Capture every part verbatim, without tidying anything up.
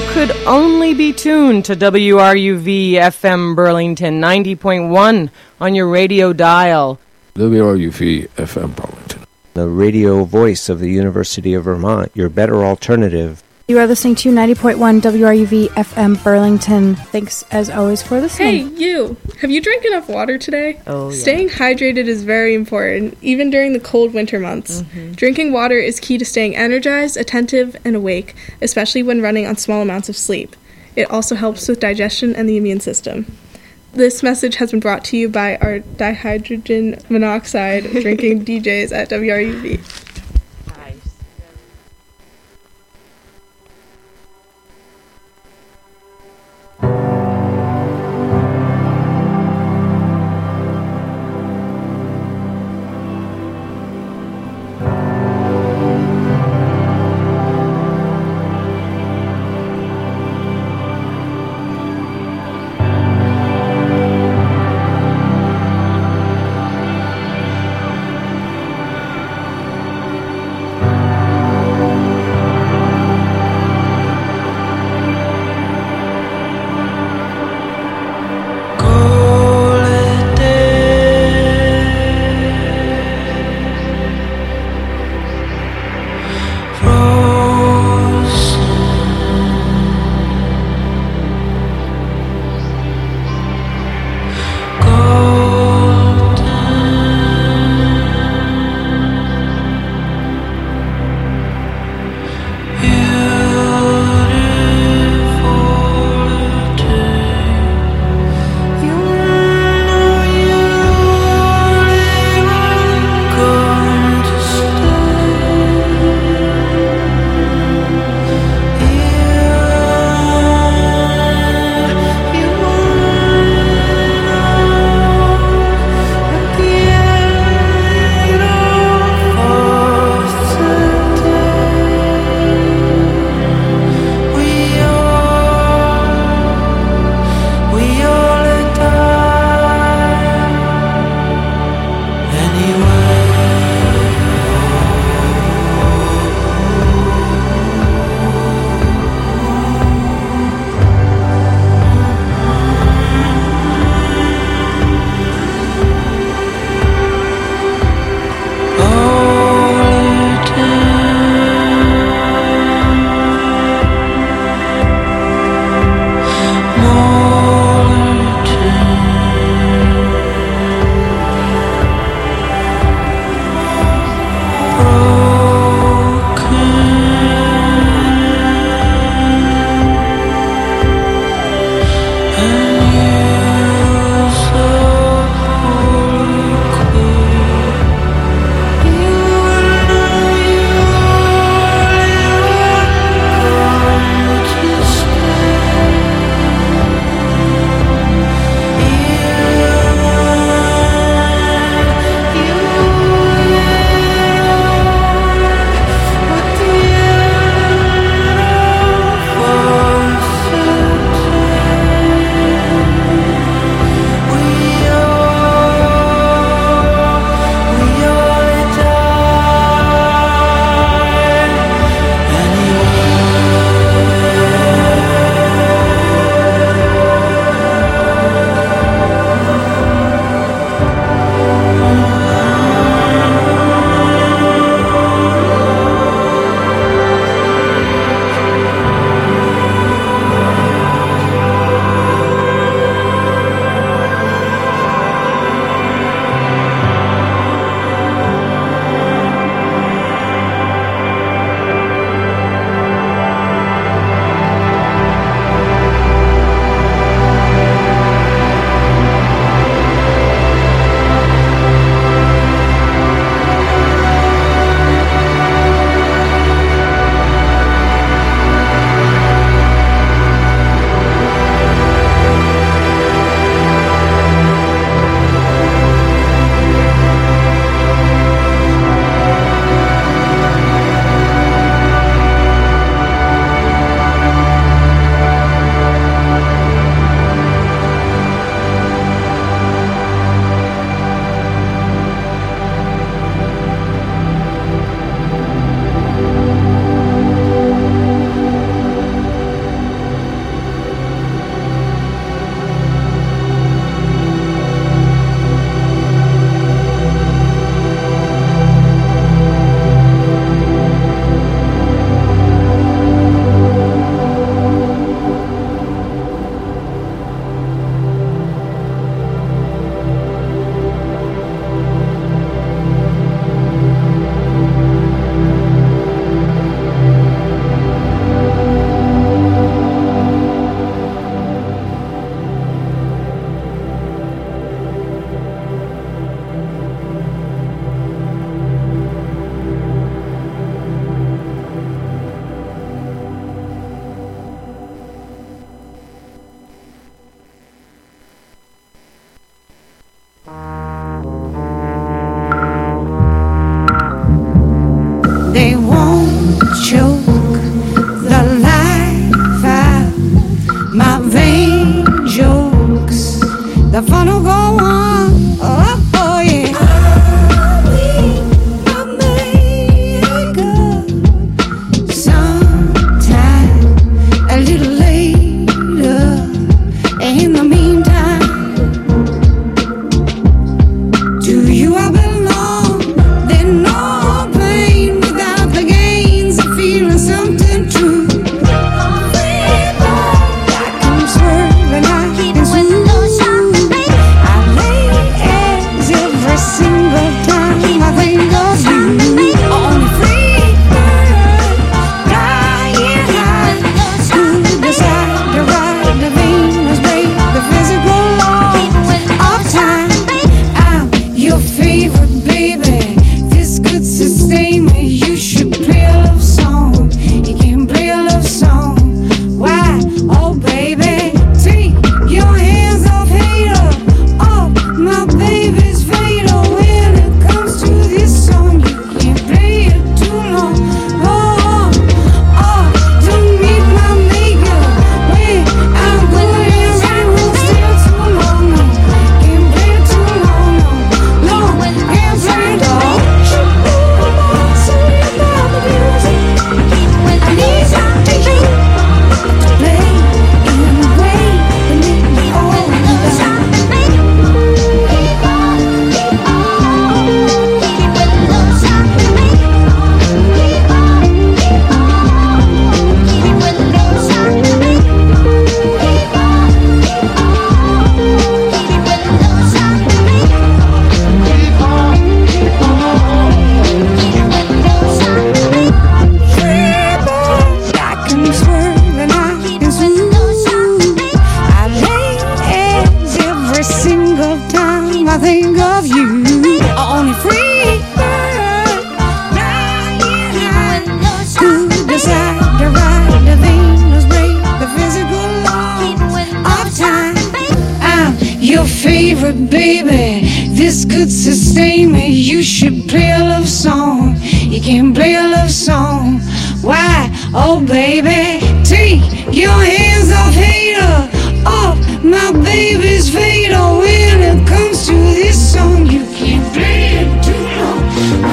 could only be tuned to W R U V F M Burlington ninety point one on your radio dial. W R U V F M Burlington, the radio voice of the University of Vermont, your better alternative. You are listening to ninety point one W R U V F M Burlington. Thanks, as always, for listening. Hey, you! Have you drank enough water today? Oh, yeah. Staying hydrated is very important, even during the cold winter months. Mm-hmm. Drinking water is key to staying energized, attentive, and awake, especially when running on small amounts of sleep. It also helps with digestion and the immune system. This message has been brought to you by our dihydrogen monoxide drinking D Js at W R U V. the fun will go on. Oh, oh yeah. I'll be a maker sometime a little later. In the meantime, to you I belong. There's no pain without the gains of feeling something true. I can swerve and I can smooth. I lay eggs every single time I think of you. On a free bird, flying high, who decide to ride the Venus, break the physical law of time. I'm your favorite baby. This could sustain me. You should play a love song. You can play a love song. Why? Oh baby, take your hands off hater. Oh, my baby's fatal. When it comes to this song, you can't play it too long. Oh, oh, don't meet my maker. When I'm good and ready, won't stay too long. No, can't play it too long. No, no, can't play it all. So you got the music. I need something to play in a way that make me all I can swerve and I can smooth. I lay eggs every single time I think of you. On a free bird, flying high, who decide to ride the Venus, break the physical law of time. I'm your favorite baby. This could sustain me. You should play a love song. You can play a love song. Why? Oh baby, take your hands off hater. Off my baby's fatal. When it comes to this song, you can't play it too long.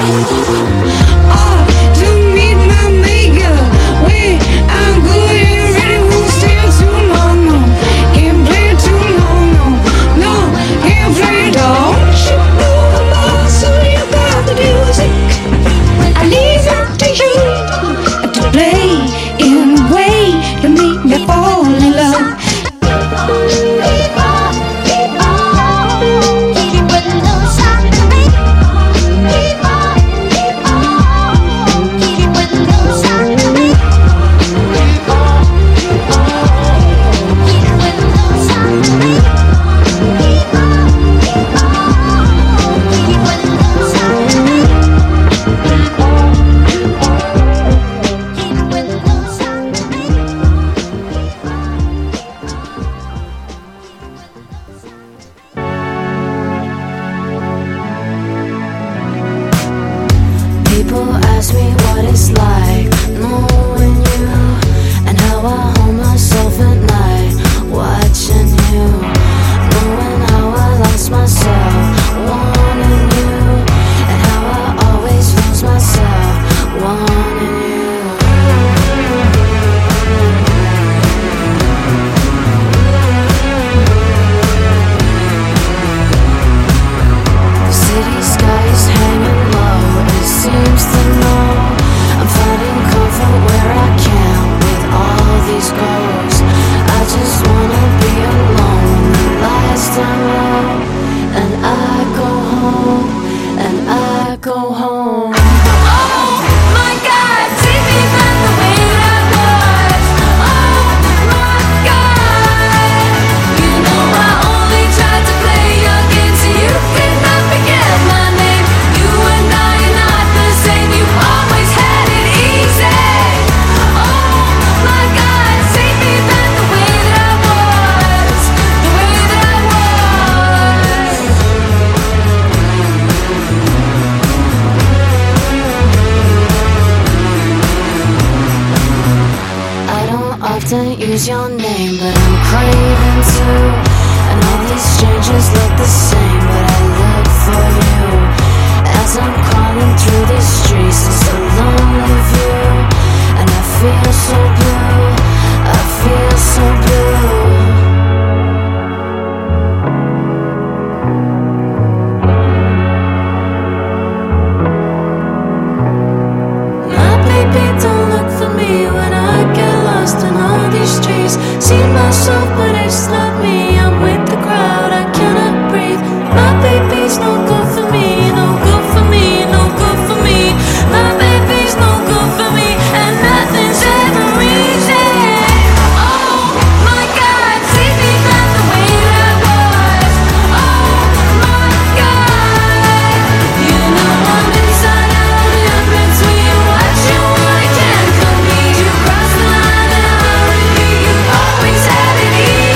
Oh, to meet my maker. When I'm good and ready, won't stay too long. No, can't play it too long. No, no, can't play it all. So you got the music. I leave it to you to play in a way to make me fall in love. People ask me what it's like knowing you, and how I hold myself at night watching you, knowing how I lost myself wanting you, and how I always lose myself wanting you. The city sky is hanging low. It seems to know I'm finding comfort where I can with all these goals. I just wanna be alone when the lights turn low, and I go home, and I go home. Oh my God, take me back the way that I was. Oh my God, you know I only tried to play your game so you could not forget my name. You and I are not the same. You always had it easy. Oh my God, take me back the way that I was, the way that I was. I don't often use your name, but I'm craving to, and And all these strangers look the same, but I look for you. As I'm crawling through the streets, it's a lonely view. And I feel so blue, I feel so blue. My baby don't look for me when I get lost in all these streets. See myself but it's not me, I'm with the crowd, I cannot breathe. My baby's no good for me, no good for me, no good for me. My baby's no good for me, and nothing's ever easy. Oh my God, take me back the way I was. Oh my God, you know I'm inside out and in between. What you want, I can't come meet you. Cross the line and I already, you always had it easy.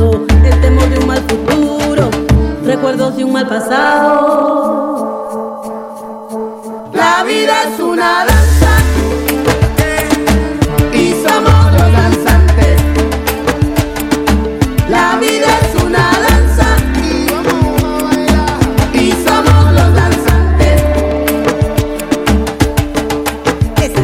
pasado, el temor de un mal futuro, recuerdos de un mal pasado. La vida es una danza y somos los danzantes. La vida es una danza y somos los danzantes. Ese.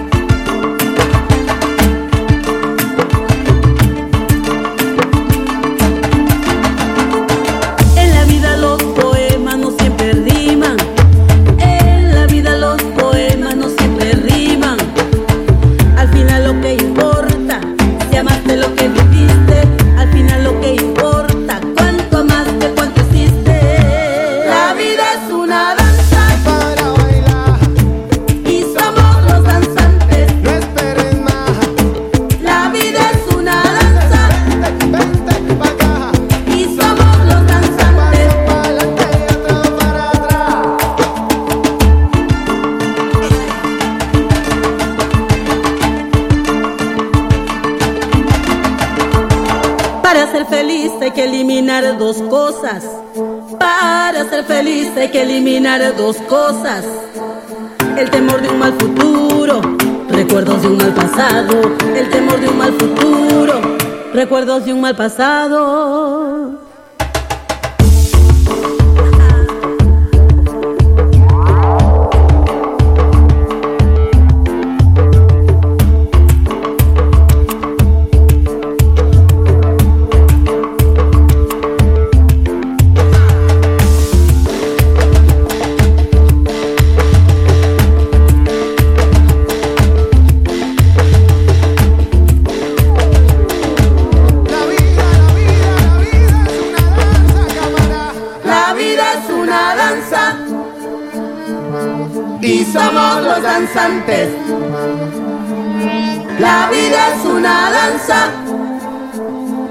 En la vida los poemas no siempre riman. En la vida los poemas no siempre riman. Al final lo que importa, si amaste lo que viviste, al final lo que importa, cuánto amaste, cuánto hiciste. La vida es una danza para bailar y somos los danzantes. No esperes más. La vida es una danza, vente, vente pa' acá, y somos los danzantes. Para adelante y atrás para atrás. Para ser feliz hay que eliminar dos cosas. Para ser feliz hay que eliminar dos cosas. El temor de un mal futuro, recuerdos de un mal pasado. El temor de un mal futuro, recuerdos de un mal pasado. La vida es una danza y somos los danzantes. La vida es una danza